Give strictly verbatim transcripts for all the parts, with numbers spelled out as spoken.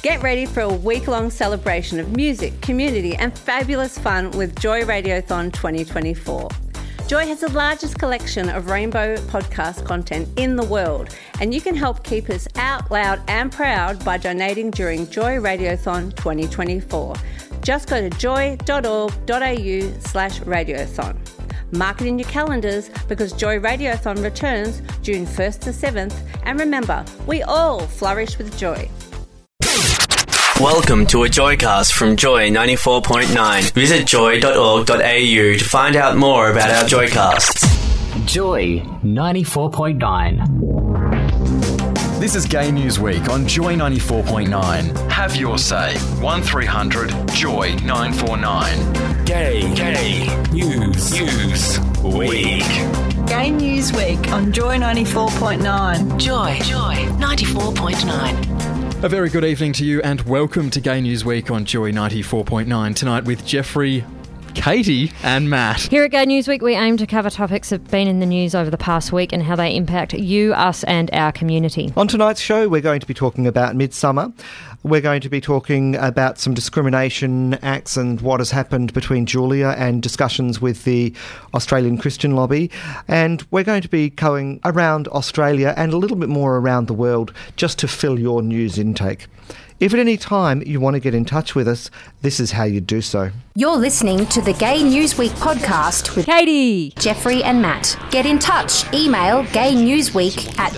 Get ready for a week-long celebration of music, community and fabulous fun with Joy Radiothon twenty twenty-four. Joy has the largest collection of rainbow podcast content in the world, and you can help keep us out loud and proud by donating during Joy Radiothon twenty twenty-four. Just go to joy.org.au slash radiothon. Mark it in your calendars because Joy Radiothon returns June first to seventh, and remember, we all flourish with joy. Welcome to a Joycast from Joy ninety-four point nine. Visit joy dot org dot a u to find out more about our Joycasts. Joy ninety-four point nine. This is Gay News Week on Joy ninety-four point nine. Have your say. one three hundred joy nine four nine. Gay, Gay News, News Week. Gay News Week on Joy ninety-four point nine. Joy, Joy ninety-four point nine. A very good evening to you and welcome to Gay News Week on Joy ninety-four point nine. Tonight with Jeffrey, Katie and Matt. Here at Gay News Week, we aim to cover topics that have been in the news over the past week and how they impact you, us and our community. On tonight's show, we're going to be talking about Midsummer. We're going to be talking about some discrimination acts and what has happened between Julia and discussions with the Australian Christian lobby. And we're going to be going around Australia and a little bit more around the world just to fill your news intake. If at any time you want to get in touch with us, this is how you do so. You're listening to the Gay News Week podcast with Katie, Jeffrey and Matt. Get in touch. Email gaynewsweek at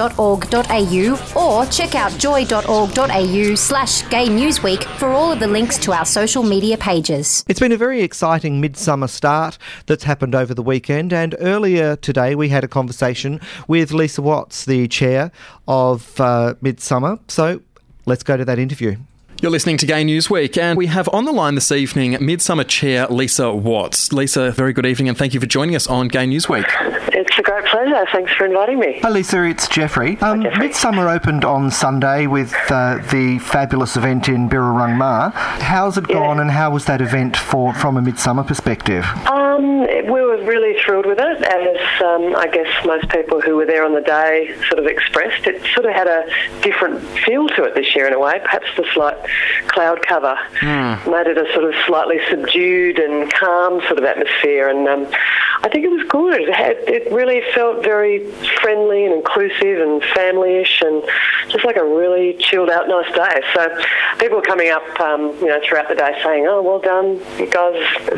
joy.org.au or check out joy.org.au slash gaynewsweek for all of the links to our social media pages. It's been a very exciting midsummer start that's happened over the weekend, and earlier today we had a conversation with Lisa Watts, the chair of uh, Midsummer. So let's go to that interview. You're listening to Gay News Week, and we have on the line this evening Midsummer Chair Lisa Watts. Lisa, very good evening and thank you for joining us on Gay News Week. It's a great pleasure. Thanks for inviting me. Hi Lisa, it's Jeffrey. Um, Hi, Jeffrey. Midsummer opened on Sunday with uh, the fabulous event in Birrarung Ma. How's it Yeah. gone and how was that event for from a Midsummer perspective? Um, we were really thrilled with it, as um, I guess most people who were there on the day sort of expressed. It sort of had a different feel to it this year in a way. Perhaps the slight cloud cover mm. made it a sort of slightly subdued and calm sort of atmosphere, and um, I think it was good. It, had, it really felt very friendly and inclusive and family-ish and just like a really chilled out nice day. So people were coming up um, you know, throughout the day saying, oh, well done, you guys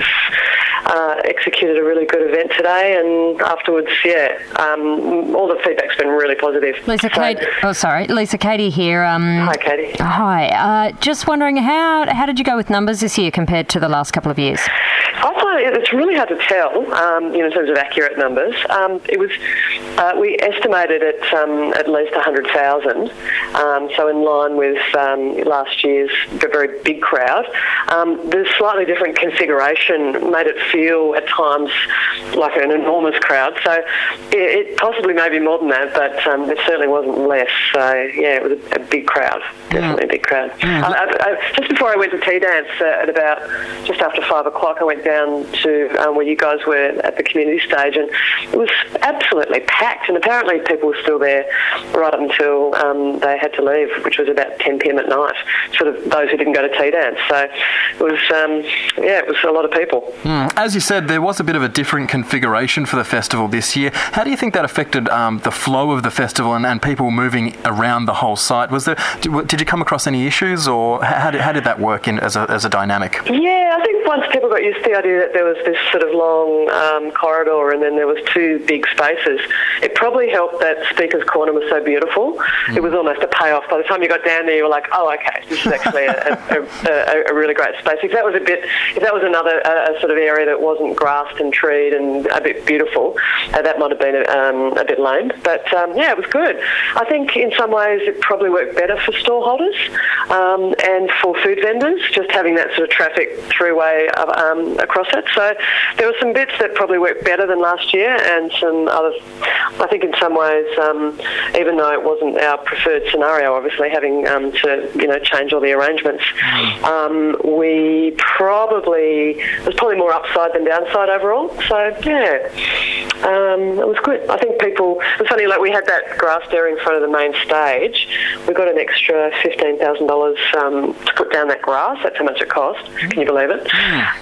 uh, executed a really good event today, and afterwards, yeah, um, all the feedback's been really positive. Lisa, so, Kate, oh sorry, Lisa, Katie here. Um, hi, Katie. Hi, uh, just wondering how how did you go with numbers this year compared to the last couple of years? I find it's really hard to tell, um, you know, in terms of accurate numbers. Um, it was uh, we estimated it um, at least one hundred thousand, um, so in line with um, last year's very big crowd. Um, the slightly different configuration made it feel at times like an enormous crowd. So it, it possibly may be more than that, but um, it certainly wasn't less. So yeah, it was a, a big crowd, definitely a big crowd. Yeah. I, I, I, just before I went to tea dance uh, at about just after five o'clock, I went down to um, where you guys were at the community stage, and it was absolutely packed, and apparently people were still there right up until um, they had to leave, which was about ten p.m. at night, sort of those who didn't go to tea dance. So it was, um, yeah, it was a lot of people. Mm. As you said, there was a bit of a different configuration for the festival this year. How do you think that affected um, the flow of the festival and, and people moving around the whole site? Was there, did, did you come across any issues, or how did, how did that work in as a, as a dynamic? Yeah, I think once people got used to the idea that there was this sort of long um, corridor and then there was two big spaces, it probably helped that Speaker's Corner was so beautiful. Mm. It was almost a payoff. By the time you got down there, you were like, oh, okay, this is actually a, a, a, a really great space. If that was a bit, if that was another a, a sort of area that wasn't grassed and treed and a bit beautiful, uh, that might have been a, um, a bit lame. But um, yeah, it was good. I think in some ways it probably worked better for stallholders um, and for food vendors, just having that sort of traffic throughway um, across it. So there were some bits that probably worked better than last year, and some others, I think in some ways, um, even though it wasn't our preferred scenario, obviously having um, to you know change all the arrangements, um, we probably there's probably more upside than downside overall. So yeah, Um, it was good. I think people, it was funny, like we had that grass there in front of the main stage. We got an extra fifteen thousand dollars um, to put down that grass. That's how much it cost. Can you believe it?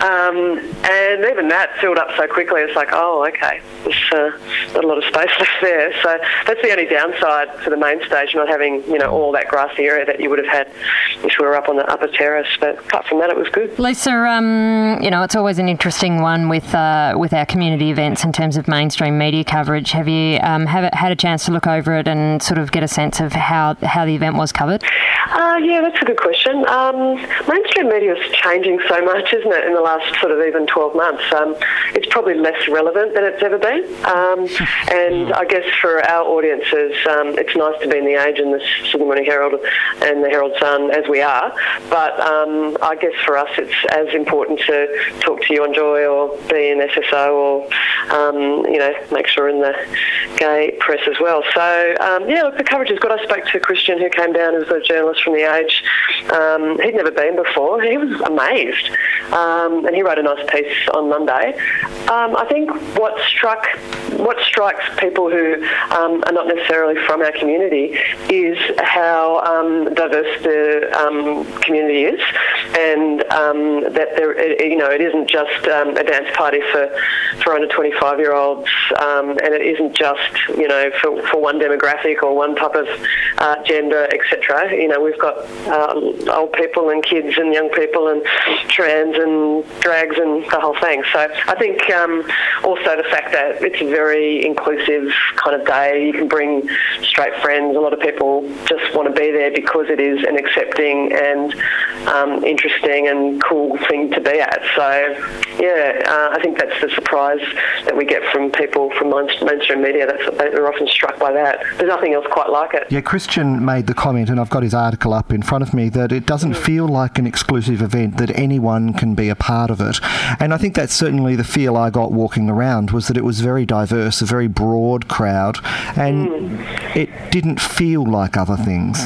Um, and even that filled up so quickly. It's like, oh, okay, there's uh, not a lot of space left there. So that's the only downside to the main stage, not having, you know, all that grassy area that you would have had if we were up on the upper terrace. But apart from that, it was good. Lisa, um, you know, it's always an interesting one with uh, with our community events in terms of mainstream media coverage. Have you um, have had a chance to look over it and sort of get a sense of how, how the event was covered? Uh, yeah, that's a good question. Um, mainstream media is changing so much, isn't it, in the last sort of even twelve months. Um, it's probably less relevant than it's ever been. Um, and I guess for our audiences, um, it's nice to be in the Age and the Sydney Morning Herald and the Herald Sun as we are. But um, I guess for us, it's as important to talk to you on Joy or be in S S O or, um, you know, make sure in the gay press as well. So, um, yeah, look, the coverage is good. I spoke to Christian, who came down as a journalist from the Age. Um, he'd never been before. He was amazed. Um, and he wrote a nice piece on Monday. Um, I think what struck, what strikes people who um, are not necessarily from our community is how um, diverse the um, community is, and um, that there, it, you know, it isn't just um, a dance party for, for under twenty-five-year-olds, um, and it isn't just, you know, for, for one demographic or one type of uh, gender, et cetera. You know, we've got uh, old people and kids and young people and trans and drags and the whole thing. So I think um, also the fact that it's a very inclusive kind of day. You can bring straight friends. A lot of people just want to be there because it is an accepting and um, interesting and cool thing to be at. So, yeah, uh, I think that's the surprise that we get from people from mainstream media. That's, they're often struck by that. There's nothing else quite like it. Yeah, Christian made the comment, and I've got his article up in front of me, that it doesn't mm. feel like an exclusive event, that anyone can be a part of it. And I think that's certainly the feel I got walking around, was that it was very diverse, a very broad crowd, and mm. it didn't feel like other things.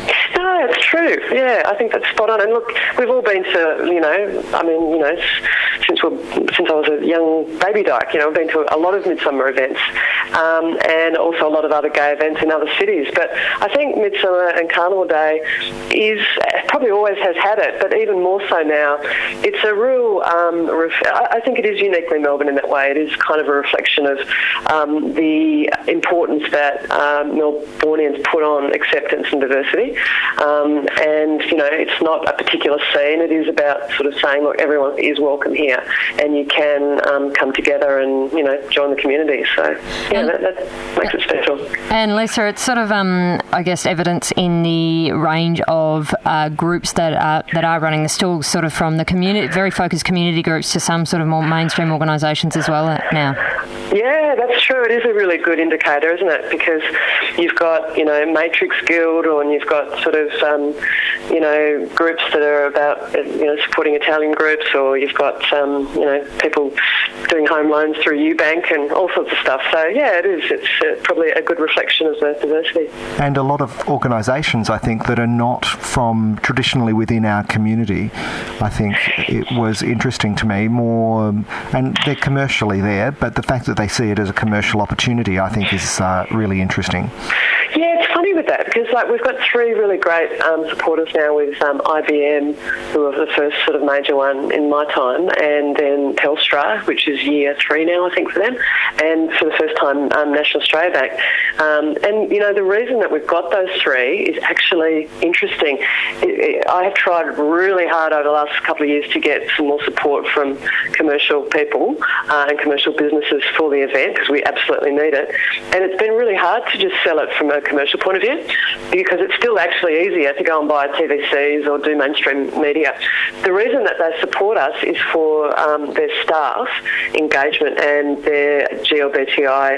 No, it's true. Yeah, I think that's spot on. And look, we've all been to, you know, I mean, you know, since we since I was a young baby dyke, you know, I've been to a lot of Midsummer events, um, and also a lot of other gay events in other cities. But I think Midsummer and Carnival Day is probably always has had it, but even more so now. It's a real, um, ref- I think it is uniquely Melbourne in that way. It is kind of a reflection of um, the importance that um, Melbournians put on acceptance and diversity. Um, and, you know, it's not a particular scene. It is about sort of saying, look, everyone is welcome here, and you can um, come together and, you know, join the community. So, yeah, that, that makes it special. And Lisa, it's sort of, um, I guess, evidence in the range of uh, groups that are that are running the stalls, sort of from the community, very focused community groups, to some sort of more mainstream organisations as well now. Yeah, that's true. It is a really good indicator, isn't it? Because you've got, you know, Matrix Guild, or and you've got sort of, um, you know, groups that are about, you know, supporting Italian groups, or you've got, um, you know, people doing home loans through Ubank and all sorts of stuff. So, yeah, it is. It's uh, probably a good reflection of the diversity. And a lot of organisations, I think, that are not from traditionally within our community. I think it was interesting to me more, and they're commercially there, but the fact that they see it as a commercial opportunity, I think, is uh, really interesting. Yeah, it's funny with that, because like we've got three really great um, supporters now with um, I B M, who was the first sort of major one in my time, and then Telstra, which is year three now, I think, for them, and for the first time, um, National Australia Bank. Um, and, you know, the reason that we've got those three is actually interesting. It, it, I have tried really hard over the last couple of years to get some more support from commercial people uh, and commercial businesses for the event, because we absolutely need it. And it's been really hard to just sell it from a commercial point of view, because it's still actually easier to go and buy T V Cs or do mainstream media. The reason that they support us is for um, their staff engagement and their G L B T I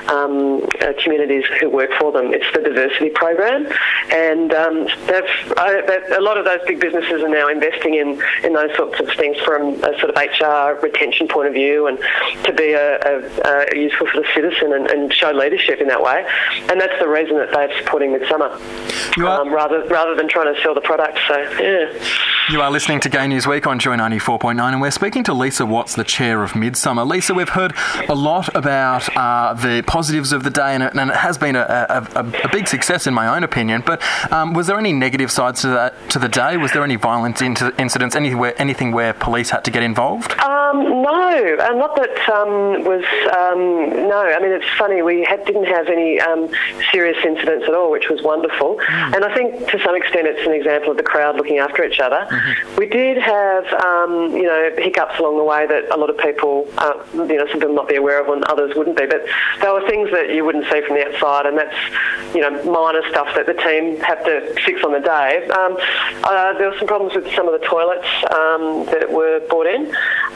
um, uh, communities who work for them. It's the diversity program, and um, they've, uh, they've, a lot of those big businesses are now investing in, in those sorts of things from a sort of H R retention point of view, and to be a, a, a useful sort of citizen and, and show leadership in that way. And that's the reason that they're supporting Midsummer, um, rather rather than trying to sell the product. So, yeah. You are listening to Gay News Week on Joy ninety-four point nine, and we're speaking to Lisa Watts, the chair of Midsummer. Lisa, we've heard a lot about uh, the positives of the day, and it, and it has been a, a, a, a big success in my own opinion, but um, was there any negative sides to that to the day? Was there any violent inc- incidents, anywhere, anything where police had to get involved? Um, no, uh, not that um, was, um, no. I mean, it's funny, we had, didn't have any um, serious incidents at all, which was wonderful. Mm. And I think to some extent it's an example of the crowd looking after each other. Mm-hmm. We did have, um, you know, hiccups along the way that a lot of people, uh, you know, some people not be aware of and others wouldn't be, but there were things that you wouldn't see from the outside, and that's, you know, minor stuff that the team have to fix on the day. Um, uh, there were some problems with some of the toilets um, that were brought in,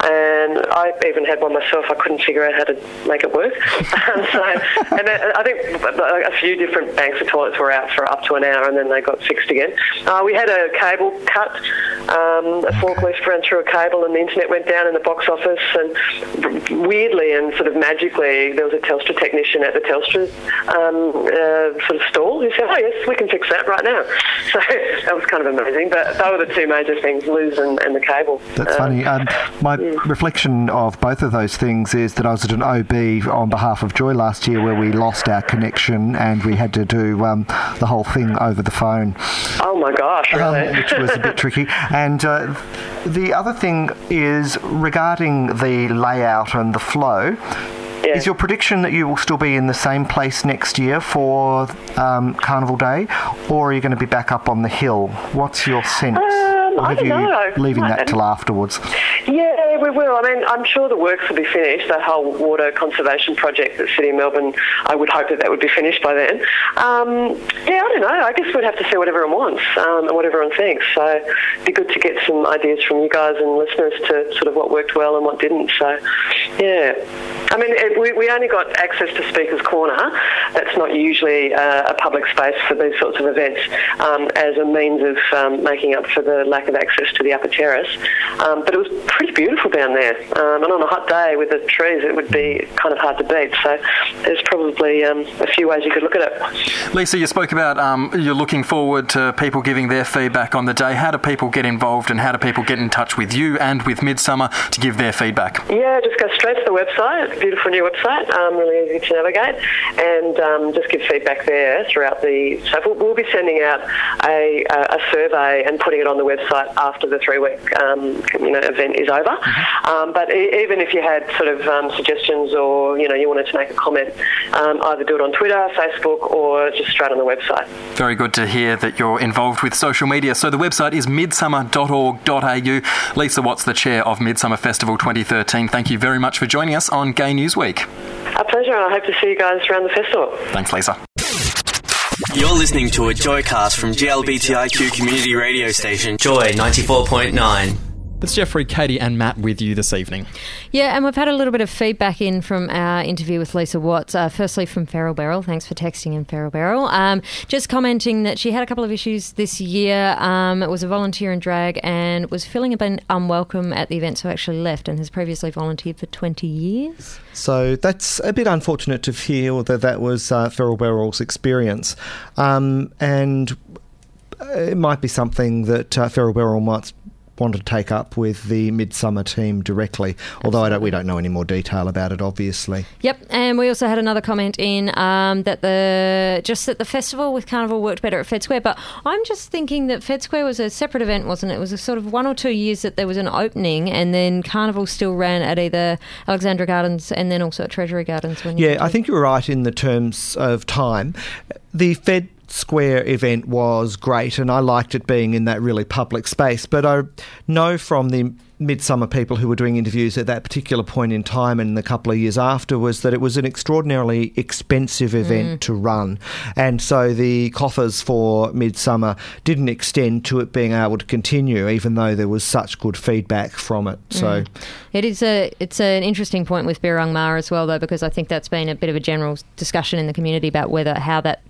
and I even had one myself. I couldn't figure out how to make it work. um, so, and I think a few different banks of toilets were out for up to an hour, and then they got fixed again. Uh, we had a cable cut. Um, a forklift ran through a cable, and the internet went down in the box office, and weirdly and sort of magically there was a Telstra technician at the Telstra um, uh, sort of stall who said, oh yes, we can fix that right now. So that was kind of amazing, but they were the two major things, Luz and, and the cable. That's um, funny. Um, my yeah. reflection of both of those things is that I was at an O B on behalf of Joy last year where we lost our connection and we had to do um, the whole thing over the phone. Oh my gosh, really? Um, which was a bit tricky. And uh, the other thing is regarding the layout and the flow. Yeah. Is your prediction that you will still be in the same place next year for um, Carnival Day, or are you going to be back up on the hill? What's your sense? Um, or I have don't you know. leaving that till afterwards? Yeah, we will. I mean, I'm sure the works will be finished. The whole water conservation project at the City of Melbourne, I would hope that that would be finished by then. Um, yeah, I don't know. I guess we'd have to see what everyone wants um, and what everyone thinks. So it'd be good to get some ideas from you guys and listeners to sort of what worked well and what didn't. So, yeah. I mean, it, we, we only got access to Speaker's Corner. That's not usually uh, a public space for these sorts of events, um, as a means of um, making up for the lack of access to the upper terrace. Um, but it was pretty beautiful down there. Um, and on a hot day with the trees, it would be kind of hard to beat. So there's probably um, a few ways you could look at it. Lisa, you spoke about um, you're looking forward to people giving their feedback on the day. How do people get involved, and how do people get in touch with you and with Midsummer to give their feedback? Yeah, just go straight to the website. Beautiful new website, um, really easy to navigate, and um, just give feedback there throughout the... So we'll, we'll be sending out a, a survey and putting it on the website after the three-week um, you know, event is over. Mm-hmm. Um, but e- even if you had sort of um, suggestions, or, you know, you wanted to make a comment, um, either do it on Twitter, Facebook, or just straight on the website. Very good to hear that you're involved with social media. So the website is midsummer dot org dot a u. Lisa Watts, the chair of Midsummer Festival twenty thirteen, thank you very much for joining us on Gay News Week. A pleasure, and I hope to see you guys around the festival. Thanks, Lisa. You're listening to a Joycast from G L B T I Q community radio station Joy ninety-four point nine. It's Jeffrey, Katie and Matt with you this evening. Yeah, and we've had a little bit of feedback in from our interview with Lisa Watts. Uh, firstly from Feral Beryl. Thanks for texting in, Feral Beryl. Um, just commenting that she had a couple of issues this year. Um, it was a volunteer in drag and was feeling a bit unwelcome at the event, so actually left, and has previously volunteered for twenty years. So that's a bit unfortunate to hear that that was uh, Feral Beryl's experience. Um, and it might be something that uh, Feral Beryl might want to take up with the Midsummer team directly, although I don't, we don't know any more detail about it, obviously. Yep, and we also had another comment in um, that the just that the festival with Carnival worked better at Fed Square, but I'm just thinking that Fed Square was a separate event, wasn't it? It was a sort of one or two years that there was an opening, and then Carnival still ran at either Alexandra Gardens and then also at Treasury Gardens. When you yeah, I think you were right in the terms of time. The Fed Square event was great, and I liked it being in that really public space, but I know from the Midsummer people who were doing interviews at that particular point in time and the couple of years after was that it was an extraordinarily expensive event mm. to run, and so the coffers for Midsummer didn't extend to it being able to continue, even though there was such good feedback from it. So mm. it is a it's an interesting point with Birrong Ma as well, though, because I think that's been a bit of a general discussion in the community about whether how that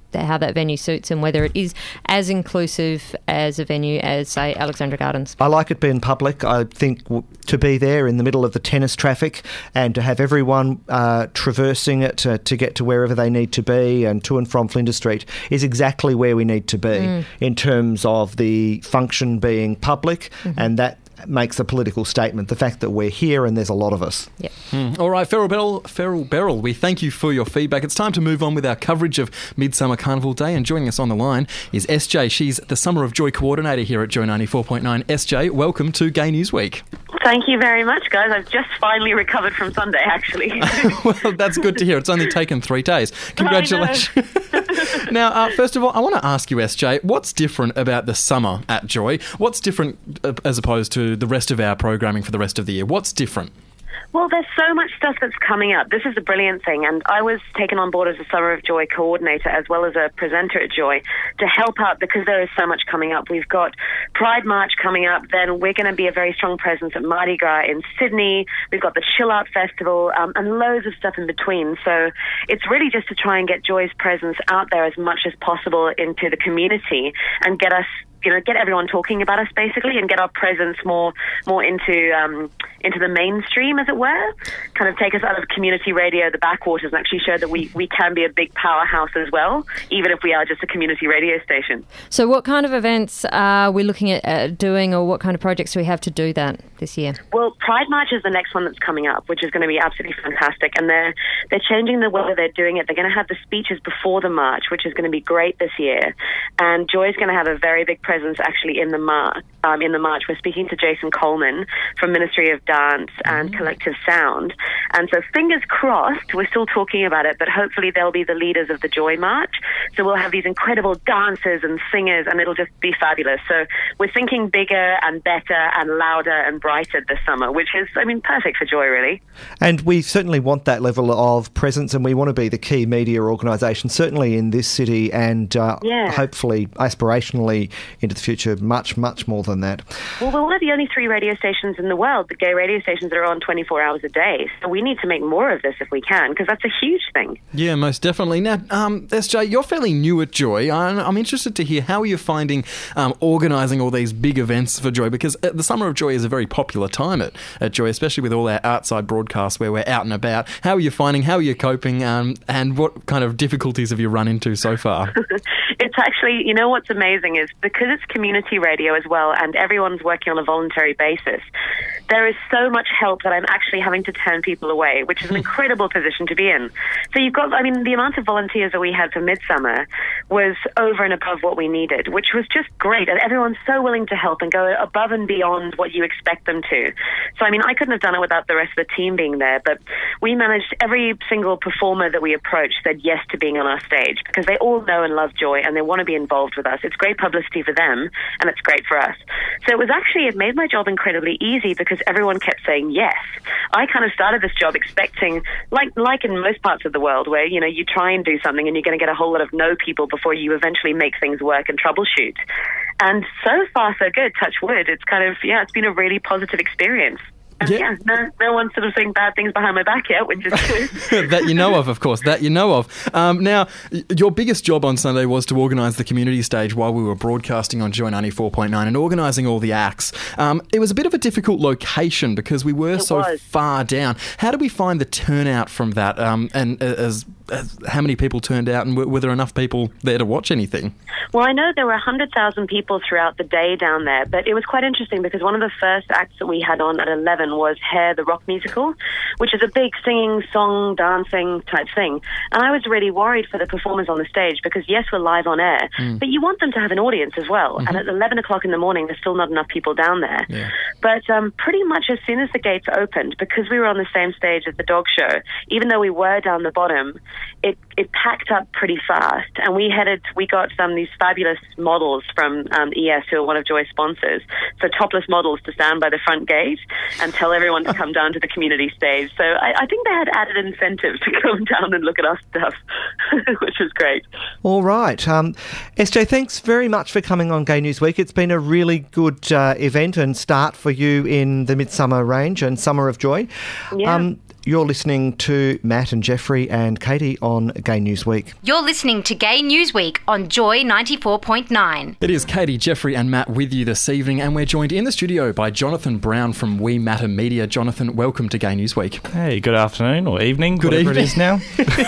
how that venue suits and whether it is as inclusive as a venue as, say, Alexandra Gardens. I like it being public. I think w- to be there in the middle of the tennis traffic and to have everyone uh, traversing it to, to get to wherever they need to be and to and from Flinders Street is exactly where we need to be mm. in terms of the function being public, mm-hmm. and that makes a political statement, the fact that we're here and there's a lot of us. Yep. Mm. All right, Feral Beryl, Feral Beryl, we thank you for your feedback. It's time to move on with our coverage of Midsummer Carnival Day, and joining us on the line is S J. She's the Summer of Joy coordinator here at Joy ninety-four point nine. S J, welcome to Gay News Week. Thank you very much, guys. I've just finally recovered from Sunday, actually. Well, that's good to hear. It's only taken three days. Congratulations. Now, uh, first of all, I want to ask you, S J, what's different about the summer at Joy? What's different uh, as opposed to the rest of our programming for the rest of the year? What's different? Well, there's so much stuff that's coming up. This is the brilliant thing, and I was taken on board as a Summer of Joy coordinator as well as a presenter at Joy to help out because there is so much coming up. We've got Pride March coming up, then we're going to be a very strong presence at Mardi Gras in Sydney. We've got the Chill Out Festival, um, and loads of stuff in between. So it's really just to try and get Joy's presence out there as much as possible into the community and get us, you know, get everyone talking about us basically, and get our presence more more into um, into the mainstream, as it were. Kind of take us out of community radio, the backwaters, and actually show that we, we can be a big powerhouse as well, even if we are just a community radio station. So what kind of events are we looking at uh, doing, or what kind of projects do we have to do that this year? Well, Pride March is the next one that's coming up, which is going to be absolutely fantastic. And they're, they're changing the way that they're doing it. They're going to have the speeches before the march, which is going to be great this year. And Joy's going to have a very big presence actually in the march. Um, in the march, we're speaking to Jason Coleman from Ministry of Dance and mm-hmm. Collective Sound. And so fingers crossed, we're still talking about it, but hopefully they'll be the leaders of the Joy March. So we'll have these incredible dancers and singers, and it'll just be fabulous. So we're thinking bigger and better and louder and brighter this summer, which is, I mean, perfect for Joy, really. And we certainly want that level of presence, and we want to be the key media organisation, certainly in this city, and uh, yeah. hopefully, aspirationally, into the future, much, much more than that. Well, we're one of the only three radio stations in the world, the gay radio stations that are on twenty-four hours a day. So we need to make more of this if we can, because that's a huge thing. Yeah, most definitely. Now, um, S J, you're fairly new at Joy. I'm, I'm interested to hear how you're finding um, organising all these big events for Joy, because the Summer of Joy is a very popular time at, at Joy, especially with all our outside broadcasts where we're out and about. How are you finding, how are you coping, um, and what kind of difficulties have you run into so far? It's actually, you know what's amazing is because it's community radio as well and everyone's working on a voluntary basis, there is so much help that I'm actually having to turn people away, which is an incredible position to be in. So you've got, I mean, the amount of volunteers that we had for Midsummer was over and above what we needed, which was just great. And everyone's so willing to help and go above and beyond what you expect them to. So, I mean, I couldn't have done it without the rest of the team being there, but we managed, every single performer that we approached said yes to being on our stage because they all know and love Joy and they want to be involved with us. It's great publicity for them and it's great for us. So it was actually, it made my job incredibly easy because everyone kept saying yes. I kind of started this job expecting, like like in most parts of the world where, you know, you try and do something and you're going to get a whole lot of no people before you eventually make things work and troubleshoot. And so far, so good, touch wood. It's kind of, yeah, it's been a really positive experience. And yeah, yeah no, no one's sort of saying bad things behind my back yet, which is good. That you know of, of course, that you know of. Um, now, your biggest job on Sunday was to organise the community stage while we were broadcasting on Joy ninety-four point nine and organising all the acts. Um, it was a bit of a difficult location because we were it so was. far down. How did we find the turnout from that? Um, and as, as how many people turned out, and were, were there enough people there to watch anything? Well, I know there were one hundred thousand people throughout the day down there, but it was quite interesting because one of the first acts that we had on at eleven was Hair, the rock musical, which is a big singing, song, dancing type thing. And I was really worried for the performers on the stage because, yes, we're live on air, mm. but you want them to have an audience as well. Mm-hmm. And at eleven o'clock in the morning, there's still not enough people down there. Yeah. But um, pretty much as soon as the gates opened, because we were on the same stage as the dog show, even though we were down the bottom, it, it packed up pretty fast. And we headed, we got some these fabulous models from um, E S, who are one of Joy's sponsors, so topless models to stand by the front gate and tell everyone to come down to the community stage. So I, I think they had added incentives to come down and look at our stuff, which was great. All right. Um, S J, thanks very much for coming on Gay News Week. It's been a really good uh, event and start for you in the Midsummer range and Summer of Joy. Yeah. Um, You're listening to Matt and Jeffrey and Katie on Gay News Week. You're listening to Gay News Week on Joy ninety-four point nine. It is Katie, Jeffrey and Matt with you this evening, and we're joined in the studio by Jonathan Brown from We Matter Media. Jonathan, welcome to Gay News Week. Hey, good afternoon or evening, good whatever evening. it is now.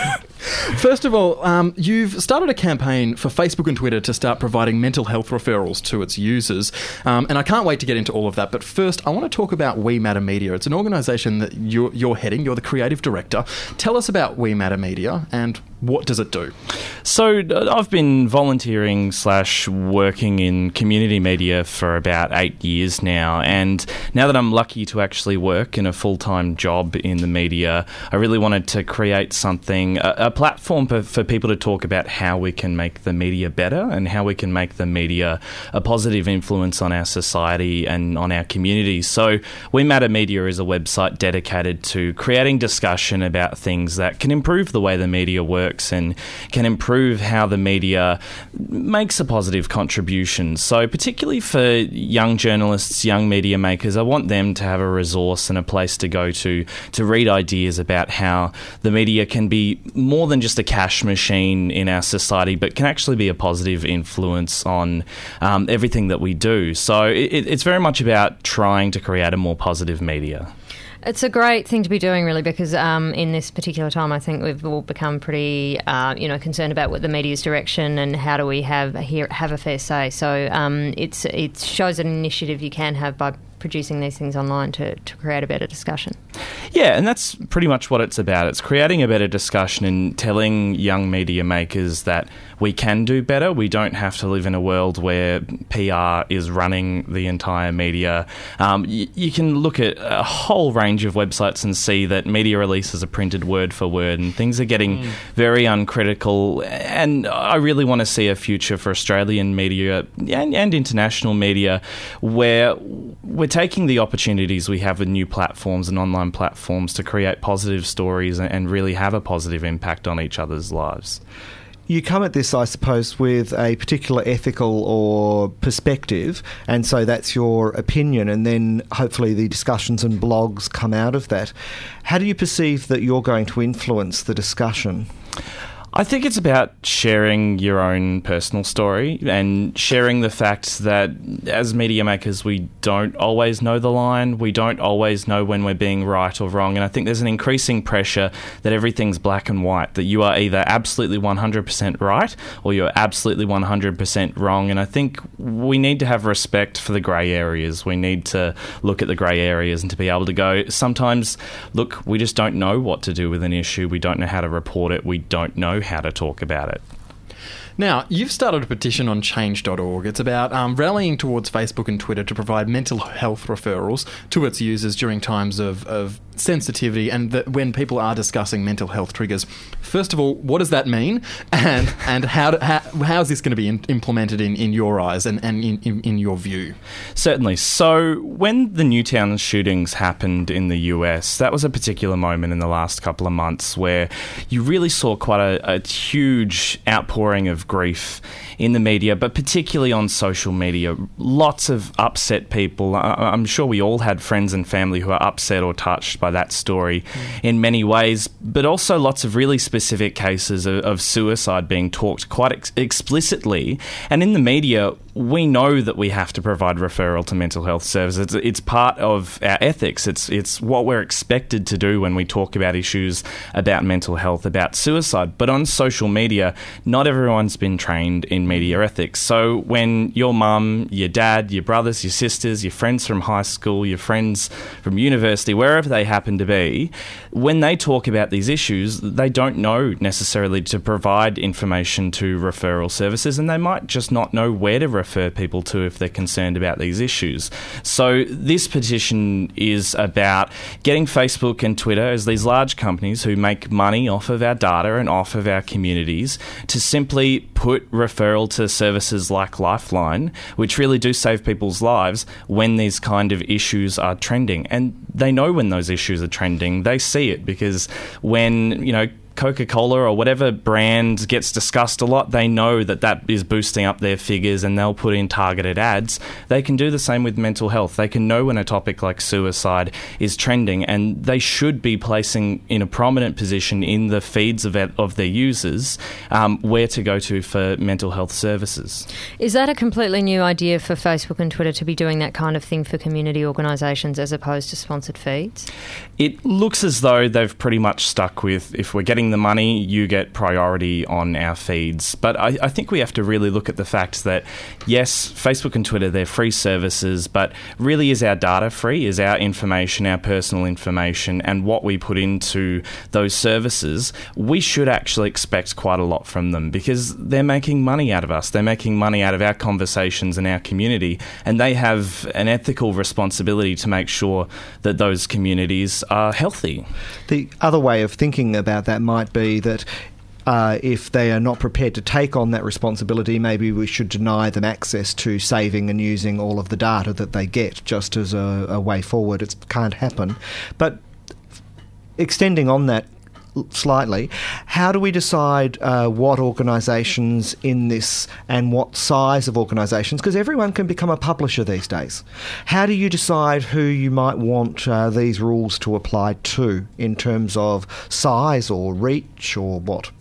First of all, um, you've started a campaign for Facebook and Twitter to start providing mental health referrals to its users, um, and I can't wait to get into all of that. But first, I want to talk about We Matter Media. It's an organisation that you're, you're heading. You're the creative director. Tell us about We Matter Media and what does it do? So I've been volunteering slash working in community media for about eight years now, and now that I'm lucky to actually work in a full-time job in the media, I really wanted to create something, a, a platform for, for people to talk about how we can make the media better and how we can make the media a positive influence on our society and on our communities. So We Matter Media is a website dedicated to creating discussion about things that can improve the way the media works and can improve how the media makes a positive contribution. So particularly for young journalists, young media makers, I want them to have a resource and a place to go to to read ideas about how the media can be more than just a cash machine in our society, but can actually be a positive influence on um, everything that we do. So it, it's very much about trying to create a more positive media. It's a great thing to be doing, really, because um, in this particular time, I think we've all become pretty, uh, you know, concerned about what the media's direction and how do we have a, have a fair say. So um, it's it shows an initiative you can have by producing these things online to, to create a better discussion. Yeah, and that's pretty much what it's about. It's creating a better discussion and telling young media makers that we can do better. We don't have to live in a world where P R is running the entire media. Um, y- you can look at a whole range of websites and see that media releases are printed word for word, and things are getting mm. very uncritical. And I really want to see a future for Australian media and, and international media where we're taking the opportunities we have with new platforms and online platforms to create positive stories and really have a positive impact on each other's lives. You come at this, I suppose, with a particular ethical or perspective, and so that's your opinion, and then hopefully the discussions and blogs come out of that. How do you perceive that you're going to influence the discussion? I think it's about sharing your own personal story and sharing the fact that as media makers, we don't always know the line. We don't always know when we're being right or wrong. And I think there's an increasing pressure that everything's black and white, that you are either absolutely one hundred percent right or you're absolutely one hundred percent wrong. And I think we need to have respect for the grey areas. We need to look at the grey areas and to be able to go, sometimes, look, we just don't know what to do with an issue. We don't know how to report it. We don't know how to talk about it. Now, you've started a petition on change dot org. It's about um, rallying towards Facebook and Twitter to provide mental health referrals to its users during times of, of sensitivity and the, when people are discussing mental health triggers. First of all, what does that mean? And and how, do, how, how is this going to be in, implemented in, in your eyes and, and in, in, in your view? Certainly. So when the Newtown shootings happened in the U S, that was a particular moment in the last couple of months where you really saw quite a, a huge outpouring of grief in the media, but particularly on social media. Lots of upset people. I'm sure we all had friends and family who are upset or touched by that story mm. in many ways, but also lots of really specific cases of, of suicide being talked quite ex- explicitly. And in the media, we know that we have to provide referral to mental health services. It's, it's part of our ethics. It's it's what we're expected to do when we talk about issues about mental health, about suicide. But on social media, not everyone's been trained in media ethics. So when your mum, your dad, your brothers, your sisters, your friends from high school, your friends from university, wherever they happen to be, when they talk about these issues, they don't know necessarily to provide information to referral services, and they might just not know where to refer people to if they're concerned about these issues. So this petition is about getting Facebook and Twitter, as these large companies who make money off of our data and off of our communities, to simply put referral to services like Lifeline, which really do save people's lives when these kind of issues are trending. And they know when those issues are trending. They see it because when, you know, Coca-Cola or whatever brand gets discussed a lot, they know that that is boosting up their figures and they'll put in targeted ads. They can do the same with mental health. They can know when a topic like suicide is trending, and they should be placing in a prominent position in the feeds of, of their users um, where to go to for mental health services. Is that a completely new idea for Facebook and Twitter to be doing that kind of thing for community organisations as opposed to sponsored feeds? It looks as though they've pretty much stuck with, if we're getting the money, you get priority on our feeds. But I, I think we have to really look at the fact that, yes, Facebook and Twitter, they're free services, but really is our data free? Is our information, our personal information, and what we put into those services, we should actually expect quite a lot from them because they're making money out of us. They're making money out of our conversations and our community, and they have an ethical responsibility to make sure that those communities are healthy. The other way of thinking about that might be that Uh, if they are not prepared to take on that responsibility, maybe we should deny them access to saving and using all of the data that they get just as a, a way forward. It can't happen. But extending on that slightly, how do we decide uh, what organisations in this and what size of organisations? Because everyone can become a publisher these days. How do you decide who you might want uh, these rules to apply to in terms of size or reach or what?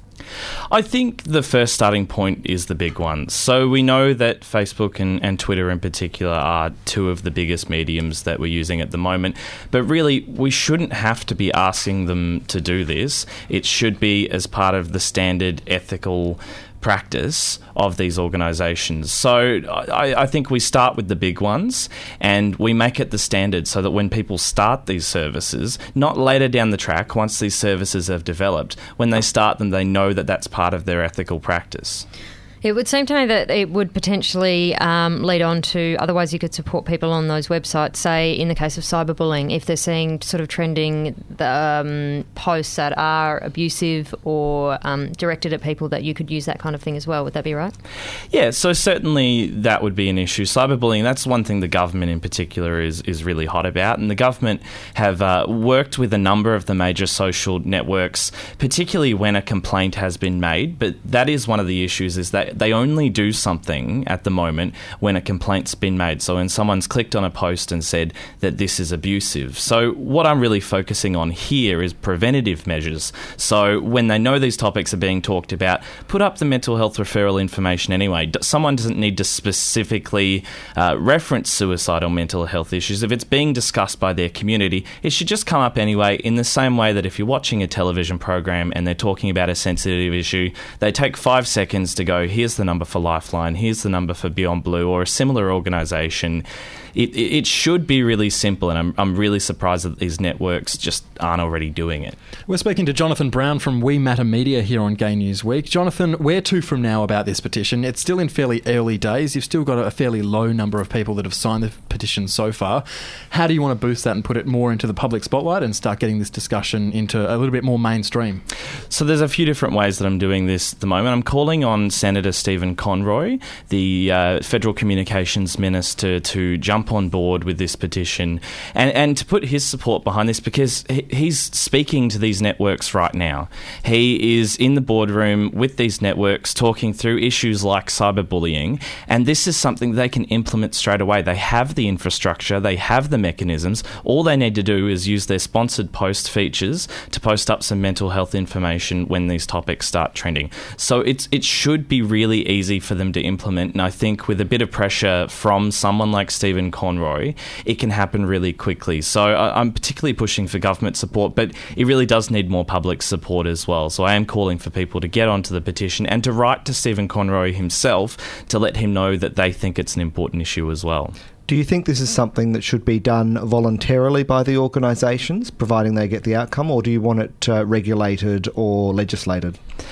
I think the first starting point is the big ones. So we know that Facebook and, and Twitter in particular are two of the biggest mediums that we're using at the moment. But really, we shouldn't have to be asking them to do this. It should be as part of the standard ethical practice of these organisations. So I, I think we start with the big ones and we make it the standard so that when people start these services, not later down the track, once these services have developed, when they start them, they know that that's part of their ethical practice. It would seem to me that it would potentially um, lead on to other ways you could support people on those websites, say in the case of cyberbullying, if they're seeing sort of trending the, um, posts that are abusive or um, directed at people, that you could use that kind of thing as well. Would that be right? Yeah, so certainly that would be an issue. Cyberbullying, that's one thing the government in particular is, is really hot about, and the government have uh, worked with a number of the major social networks, particularly when a complaint has been made, but that is one of the issues, is that they only do something at the moment when a complaint's been made. So when someone's clicked on a post and said that this is abusive. So what I'm really focusing on here is preventative measures. So when they know these topics are being talked about, put up the mental health referral information anyway. Someone doesn't need to specifically uh, reference suicide or mental health issues. If it's being discussed by their community, it should just come up anyway, in the same way that if you're watching a television program and they're talking about a sensitive issue, they take five seconds to go, here's the number for Lifeline, here's the number for Beyond Blue or a similar organisation. It, it, it should be really simple, and I'm, I'm really surprised that these networks just aren't already doing it. We're speaking to Jonathan Brown from We Matter Media here on Gay News Week. Jonathan, where to from now about this petition? It's still in fairly early days. You've still got a fairly low number of people that have signed the petition so far. How do you want to boost that and put it more into the public spotlight and start getting this discussion into a little bit more mainstream? So there's a few different ways that I'm doing this at the moment. I'm calling on Senator Stephen Conroy, the uh, Federal Communications Minister, to jump on board with this petition and, and to put his support behind this, because he, he's speaking to these networks right now. He is in the boardroom with these networks talking through issues like cyberbullying, and this is something they can implement straight away. They have the infrastructure, they have the mechanisms. All they need to do is use their sponsored post features to post up some mental health information when these topics start trending. So it's it should be really easy for them to implement, and I think with a bit of pressure from someone like Stephen Conroy, it can happen really quickly. So I, I'm particularly pushing for government support, but it really does need more public support as well. So I am calling for people to get onto the petition and to write to Stephen Conroy himself to let him know that they think it's an important issue as well. Do you think this is something that should be done voluntarily by the organisations, providing they get the outcome, or do you want it uh, regulated or legislated?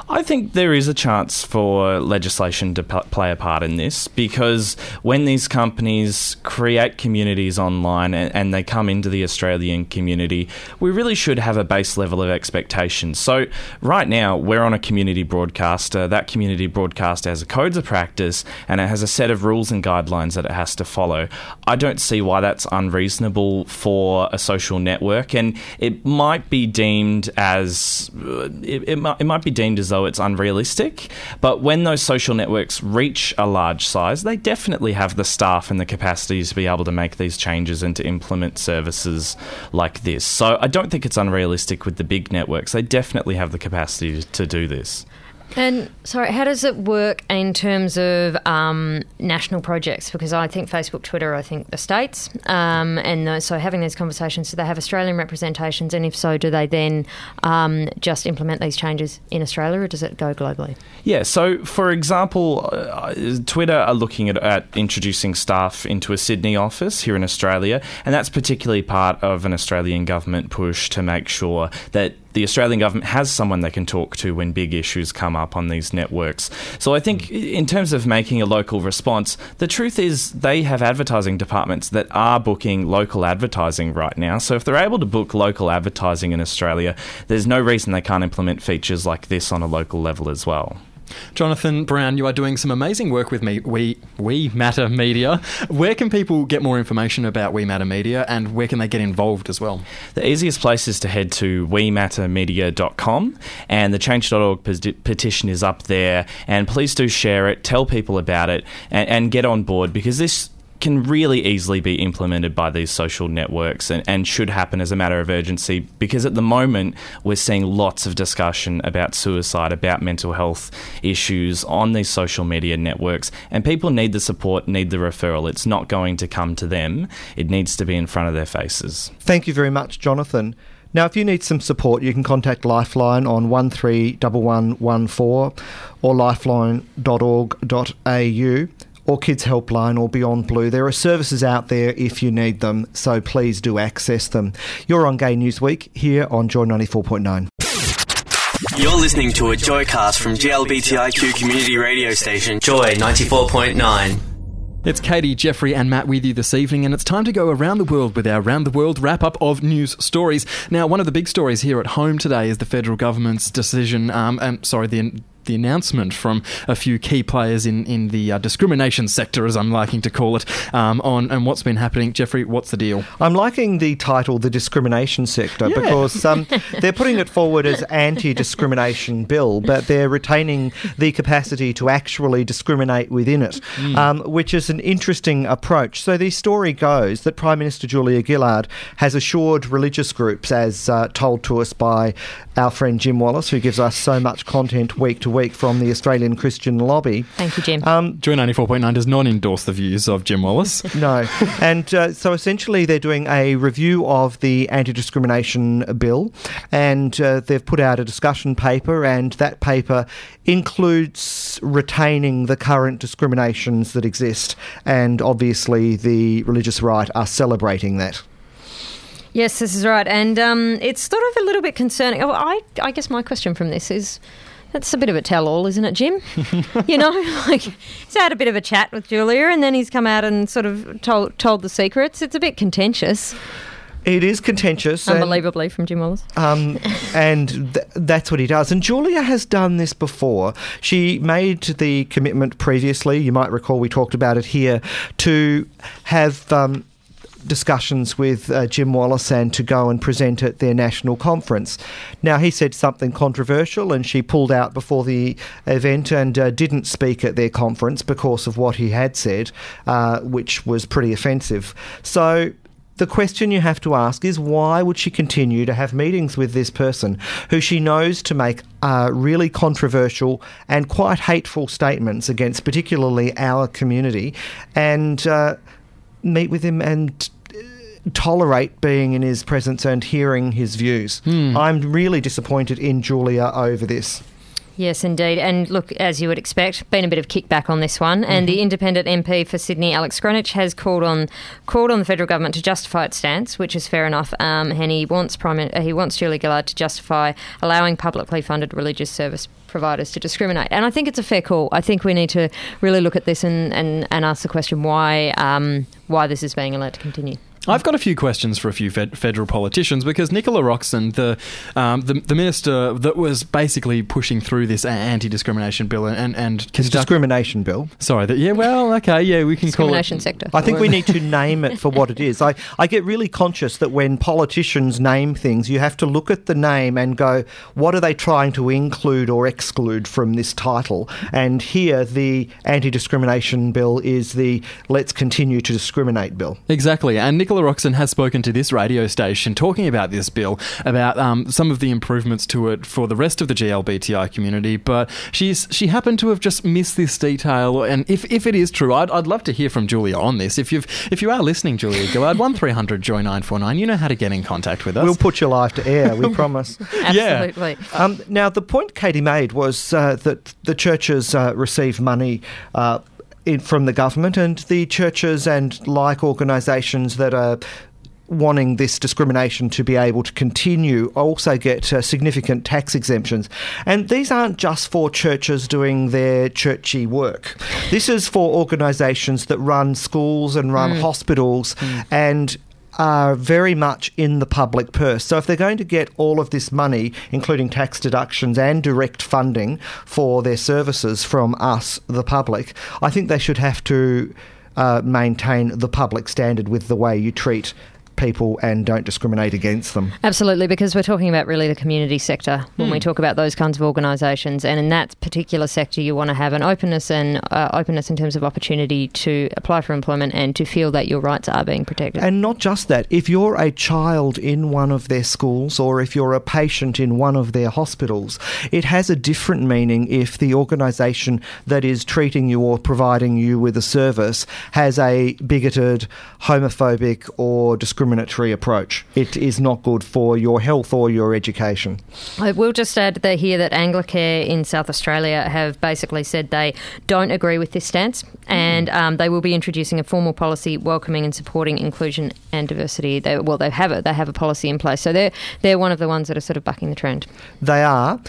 I think there is a chance for legislation to p- play a part in this, because when these companies create communities online and, and they come into the Australian community, we really should have a base level of expectation. So right now, we're on a community broadcaster. That community broadcaster has a codes of practice and it has a set of rules and guidelines that it has to follow. I don't see why that's unreasonable for a social network, and it might be deemed as uh, it, it, might, it might be deemed as though it's unrealistic, but when those social networks reach a large size, they definitely have the staff and the capacity to be able to make these changes and to implement services like this. So I don't think it's unrealistic with the big networks. They definitely have the capacity to do this. And, sorry, how does it work in terms of um, national projects? Because I think Facebook, Twitter, I think the states. Um, and the, so having these conversations, do they have Australian representations? And if so, do they then um, just implement these changes in Australia, or does it go globally? Yeah, so, for example, uh, Twitter are looking at, at introducing staff into a Sydney office here in Australia, and that's particularly part of an Australian government push to make sure that the Australian government has someone they can talk to when big issues come up on these networks. So I think in terms of making a local response, the truth is they have advertising departments that are booking local advertising right now. So if they're able to book local advertising in Australia, there's no reason they can't implement features like this on a local level as well. Jonathan Brown, you are doing some amazing work with me, We We Matter Media. Where can people get more information about We Matter Media, and where can they get involved as well? The easiest place is to head to we matter media dot com, and the change dot org petition is up there, and please do share it, tell people about it, and, and get on board, because this can really easily be implemented by these social networks and, and should happen as a matter of urgency, because at the moment we're seeing lots of discussion about suicide, about mental health issues on these social media networks, and people need the support, need the referral. It's not going to come to them. It needs to be in front of their faces. Thank you very much, Jonathan. Now, if you need some support, you can contact Lifeline on one three one one one four or lifeline dot org dot a u. or Kids Helpline or Beyond Blue. There are services out there if you need them, so please do access them. You're on Gay Newsweek here on Joy ninety-four point nine. You're listening to a Joycast from G L B T I Q community radio station Joy ninety-four point nine. It's Katie, Jeffrey and Matt with you this evening, and it's time to go around the world with our Round the World wrap-up of news stories. Now, one of the big stories here at home today is the federal government's decision, um, um sorry, the the announcement from a few key players in, in the uh, discrimination sector, as I'm liking to call it, um, on and what's been happening. Jeffrey, what's the deal? I'm liking the title, the discrimination sector, yeah. because um, they're putting it forward as anti-discrimination bill, but they're retaining the capacity to actually discriminate within it, mm. um, which is an interesting approach. So the story goes that Prime Minister Julia Gillard has assured religious groups, as uh, told to us by our friend Jim Wallace, who gives us so much content week to week from the Australian Christian Lobby. Thank you, Jim. Um, Joy ninety-four point nine does not endorse the views of Jim Wallace. No. And uh, so essentially they're doing a review of the anti-discrimination bill, and uh, they've put out a discussion paper, and that paper includes retaining the current discriminations that exist, and obviously the religious right are celebrating that. Yes, this is right. And um, it's sort of a little bit concerning. Oh, I, I guess my question from this is, that's a bit of a tell-all, isn't it, Jim? You know, like, he's had a bit of a chat with Julia and then he's come out and sort of told, told the secrets. It's a bit contentious. It is contentious. Unbelievably, and, from Jim Wallace. Um, and th- that's what he does. And Julia has done this before. She made the commitment previously, you might recall we talked about it here, to have Um, discussions with uh, Jim Wallace and to go and present at their national conference. Now, he said something controversial and she pulled out before the event and uh, didn't speak at their conference because of what he had said, uh, which was pretty offensive. So the question you have to ask is, why would she continue to have meetings with this person who she knows to make uh, really controversial and quite hateful statements against particularly our community, and uh, meet with him and tolerate being in his presence and hearing his views? Hmm. I'm really disappointed in Julia over this. Yes, indeed. And look, as you would expect, been a bit of kickback on this one. Mm-hmm. And the independent M P for Sydney, Alex Greenwich, has called on called on the federal government to justify its stance, which is fair enough. Um, and he wants Prime, he wants Julia Gillard to justify allowing publicly funded religious service providers to discriminate. And I think it's a fair call. I think we need to really look at this and, and, and ask the question why um, why this is being allowed to continue. I've got a few questions for a few fed- federal politicians because Nicola Roxon, the, um, the the minister that was basically pushing through this a- anti-discrimination bill and and, and it's a discrimination bill. Sorry, that yeah, well, okay, yeah, we can call it discrimination sector. I think we need to name it for what it is. I, I get really conscious that when politicians name things, you have to look at the name and go, what are they trying to include or exclude from this title? And here, the anti-discrimination bill is the let's continue to discriminate bill. Exactly, and Nicola Roxon has spoken to this radio station talking about this bill, about um, some of the improvements to it for the rest of the G L B T I community, but she's she happened to have just missed this detail, and if, if it is true, I'd, I'd love to hear from Julia on this. If you've if you are listening, Julia Gillard, one three hundred joy nine four nine, you know how to get in contact with us. We'll put your life to air, we promise. Absolutely. Yeah. Um, now, the point Katie made was uh, that the churches uh, receive money uh, in, from the government, and the churches and like organisations that are wanting this discrimination to be able to continue also get uh, significant tax exemptions. And these aren't just for churches doing their churchy work. This is for organisations that run schools and run mm. hospitals mm. and are very much in the public purse. So if they're going to get all of this money, including tax deductions and direct funding for their services from us, the public, I think they should have to uh, maintain the public standard with the way you treat people and don't discriminate against them. Absolutely, because we're talking about really the community sector when mm. we talk about those kinds of organisations, and in that particular sector you want to have an openness and uh, openness in terms of opportunity to apply for employment and to feel that your rights are being protected. And not just that, if you're a child in one of their schools or if you're a patient in one of their hospitals, it has a different meaning if the organisation that is treating you or providing you with a service has a bigoted, homophobic or discriminatory discriminatory approach. It is not good for your health or your education. I will just add there here that Anglicare in South Australia have basically said they don't agree with this stance, and mm. um, they will be introducing a formal policy welcoming and supporting inclusion and diversity. They, well, they have it. They have a policy in place, so they're they're one of the ones that are sort of bucking the trend. They are.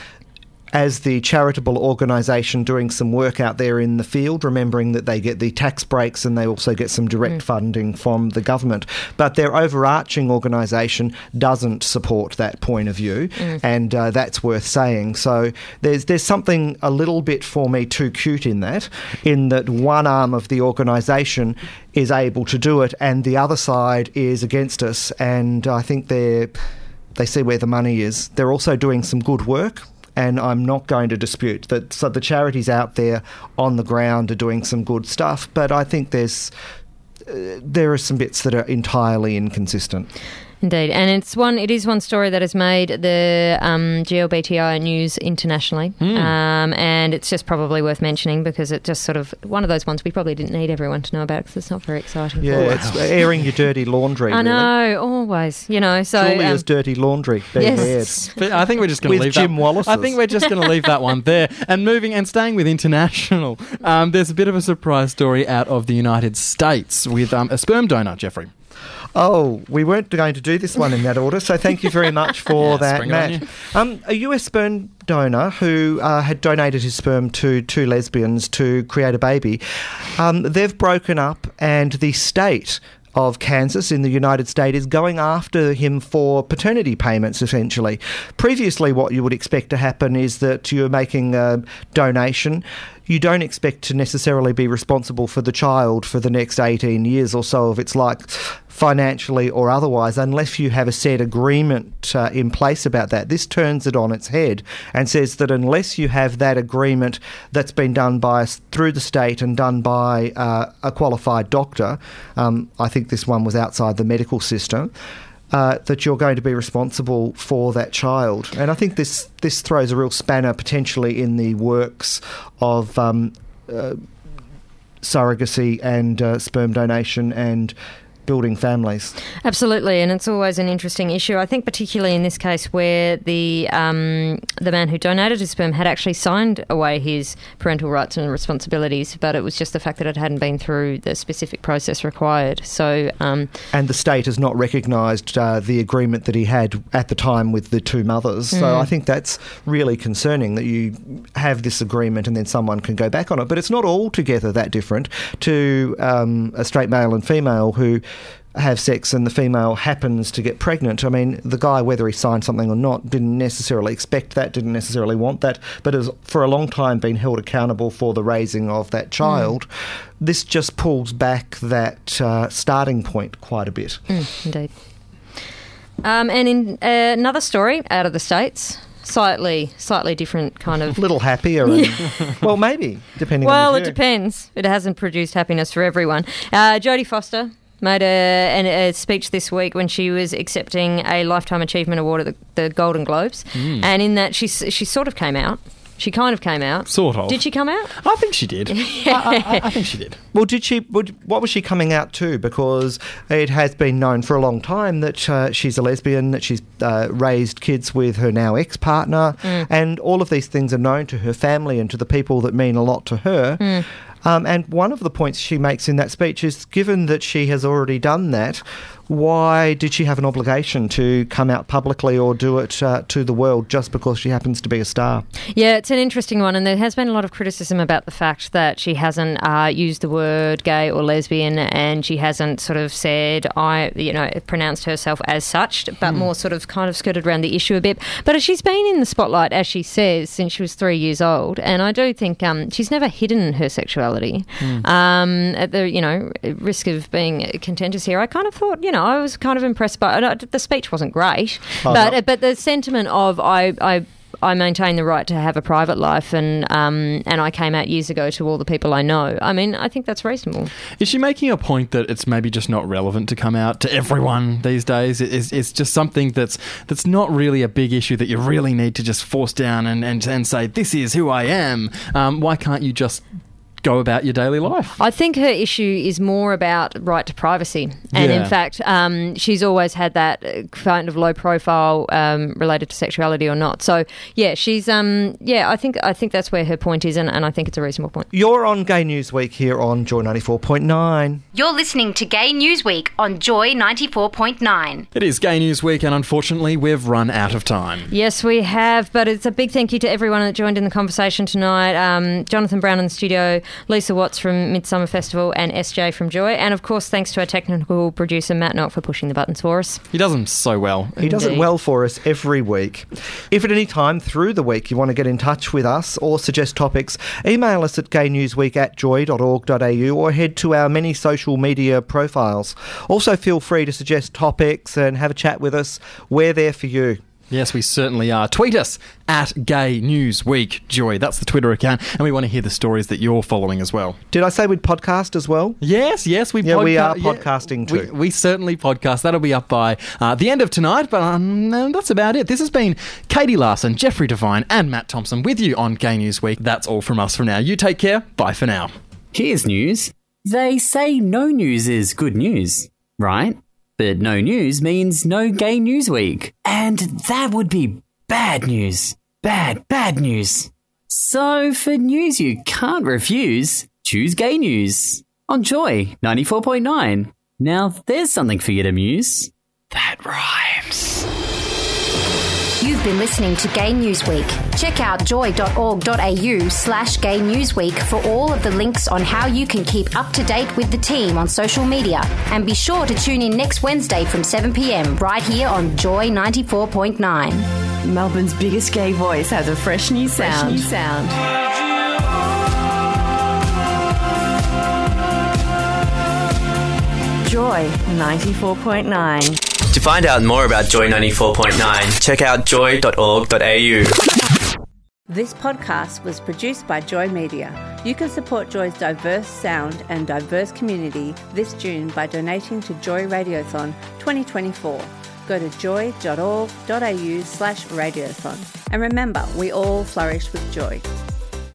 As the charitable organisation doing some work out there in the field, remembering that they get the tax breaks and they also get some direct mm. funding from the government. But their overarching organisation doesn't support that point of view, mm. and uh, that's worth saying. So there's there's something a little bit for me too cute in that, in that one arm of the organisation is able to do it and the other side is against us, and I think they're, they see where the money is. They're also doing some good work. And I'm not going to dispute that. So the charities out there on the ground are doing some good stuff, but I think there's uh, there are some bits that are entirely inconsistent. Indeed, and it's one. It is one story that has made the um, G L B T I news internationally, mm. um, and it's just probably worth mentioning because it's just sort of one of those ones we probably didn't need everyone to know about because it's not very exciting. Yeah, for it's airing your dirty laundry. I really. know, always. You know, so Julia's um, dirty laundry. Yes, but I think we're just going to leave Jim that. Wallace's. I think we're just going to leave that one there and moving and staying with international. Um, there's a bit of a surprise story out of the United States with um, a sperm donor, Jeffrey. Oh, we weren't going to do this one in that order, so thank you very much for yeah, that, Matt. Um, a U S sperm donor who uh, had donated his sperm to two lesbians to create a baby, um, they've broken up, and the state of Kansas in the United States is going after him for paternity payments, essentially. Previously, what you would expect to happen is that you're making a donation. You don't expect to necessarily be responsible for the child for the next eighteen years or so of its life, financially or otherwise, unless you have a set agreement uh, in place about that. This turns it on its head and says that unless you have that agreement that's been done by through the state and done by uh, a qualified doctor, um, I think this one was outside the medical system, Uh, that you're going to be responsible for that child. And I think this this throws a real spanner potentially in the works of um, uh, surrogacy and uh, sperm donation and building families. Absolutely, and it's always an interesting issue. I think particularly in this case where the um, the man who donated his sperm had actually signed away his parental rights and responsibilities, but it was just the fact that it hadn't been through the specific process required. So, um, and the state has not recognised uh, the agreement that he had at the time with the two mothers. Mm. So I think that's really concerning that you have this agreement and then someone can go back on it. But it's not altogether that different to um, a straight male and female who have sex and the female happens to get pregnant. I mean, the guy, whether he signed something or not, didn't necessarily expect that, didn't necessarily want that, but has for a long time been held accountable for the raising of that child. Mm. This just pulls back that uh, starting point quite a bit. Mm, indeed. Um, and in uh, another story out of the States, slightly slightly different kind of... A little happier. And, well, maybe, depending well, on Well, it depends. It hasn't produced happiness for everyone. Uh, Jodie Foster made a, a speech this week when she was accepting a Lifetime Achievement Award at the, the Golden Globes. Mm. And in that, she, she sort of came out. She kind of came out. Sort of. Did she come out? I think she did. I, I, I think she did. Well, did she? What was she coming out to? Because it has been known for a long time that uh, she's a lesbian, that she's uh, raised kids with her now ex-partner, mm. and all of these things are known to her family and to the people that mean a lot to her. Mm. Um, and one of the points she makes in that speech is, given that she has already done that, why did she have an obligation to come out publicly or do it uh, to the world just because she happens to be a star? Yeah, it's an interesting one, and there has been a lot of criticism about the fact that she hasn't uh, used the word gay or lesbian, and she hasn't sort of said, I, you know, pronounced herself as such, but hmm. more sort of kind of skirted around the issue a bit. But she's been in the spotlight, as she says, since she was three years old, and I do think um, she's never hidden her sexuality. Hmm. Um, at the, you know, risk of being contentious here, I kind of thought, you know, I was kind of impressed by it. The speech wasn't great, oh, but no. but the sentiment of I, I I maintain the right to have a private life, and um and I came out years ago to all the people I know. I mean, I think that's reasonable. Is she making a point that it's maybe just not relevant to come out to everyone these days? It's, it's just something that's that's not really a big issue that you really need to just force down and, and, and say, this is who I am. Um, why can't you just go about your daily life? I think her issue is more about right to privacy. And yeah. in fact, um, she's always had that kind of low profile um, related to sexuality or not. So, yeah, she's, um, yeah, I think I think that's where her point is, and, and I think it's a reasonable point. You're on Gay Newsweek here on Joy ninety-four point nine. You're listening to Gay Newsweek on Joy ninety-four point nine. It is Gay Newsweek, and unfortunately, we've run out of time. Yes, we have, but it's a big thank you to everyone that joined in the conversation tonight. Um, Jonathan Brown in the studio, Lisa Watts from Midsummer Festival, and S J from Joy. And, of course, thanks to our technical producer, Matt Knott, for pushing the buttons for us. He does them so well. He Indeed. does it well for us every week. If at any time through the week you want to get in touch with us or suggest topics, email us at gaynewsweek at joy dot org dot a u or head to our many social media profiles. Also, feel free to suggest topics and have a chat with us. We're there for you. Yes, we certainly are. Tweet us at Gay Newsweek Joy. That's the Twitter account, and we want to hear the stories that you're following as well. Did I say we'd podcast as well? Yes, yes, we yeah, podca- we are podcasting yeah, too. We, we certainly podcast. That'll be up by uh, the end of tonight, but um, that's about it. This has been Katie Larson, Jeffrey Devine, and Matt Thompson with you on Gay Newsweek. That's all from us for now. You take care. Bye for now. Here's news. They say no news is good news, right? But no news means no Gay Newsweek. And that would be bad news. Bad, bad news. So for news you can't refuse, choose Gay News on Joy ninety-four point nine. Now there's something for you to muse. That rhymes. You've been listening to Gay Newsweek. Check out joy dot org dot a u slash Gay Newsweek for all of the links on how you can keep up to date with the team on social media. And be sure to tune in next Wednesday from seven p.m. right here on Joy ninety-four point nine. Melbourne's biggest gay voice has a fresh new sound. Fresh new sound. Joy ninety-four point nine. To find out more about Joy ninety-four point nine, check out joy dot org dot a u. This podcast was produced by Joy Media. You can support Joy's diverse sound and diverse community this June by donating to Joy Radiothon twenty twenty-four. Go to joy dot org dot a u slash radiothon. And remember, we all flourish with joy.